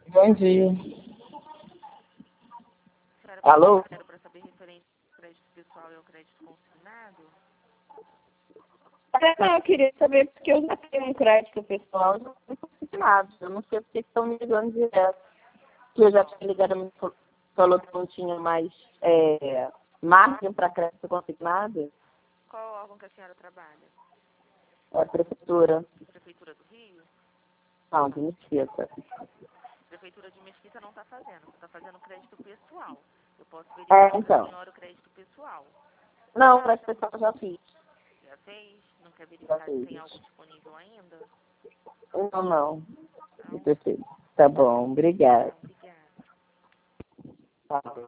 Bom dia. Senhora, Alô? quero para saber referente ao crédito pessoal e ao crédito consignado. Não, eu queria saber porque eu já tenho um crédito pessoal e não consigo nada. Eu não sei porque estão me ligando direto. Que eu já tinha ligado, me falou que não tinha mais margem para crédito consignado. Qual órgão que a senhora trabalha? É a prefeitura. Prefeitura do Rio? Não, de Mesquita. Prefeitura de Mesquita não está fazendo, você está fazendo crédito pessoal. Eu posso verificar para a Então. senhora o crédito pessoal. Não, crédito pessoal eu já fiz. Já fez? Não quer Já verificar se fiz. tem algo disponível ainda? Não. Não? Perfeito. Tá bom, obrigada. Obrigada. Tá.